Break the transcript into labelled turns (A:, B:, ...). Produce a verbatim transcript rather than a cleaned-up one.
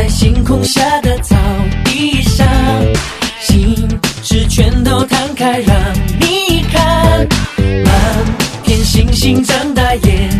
A: 在星空下的草地上，心事全都摊开让你看，满片星星睁大眼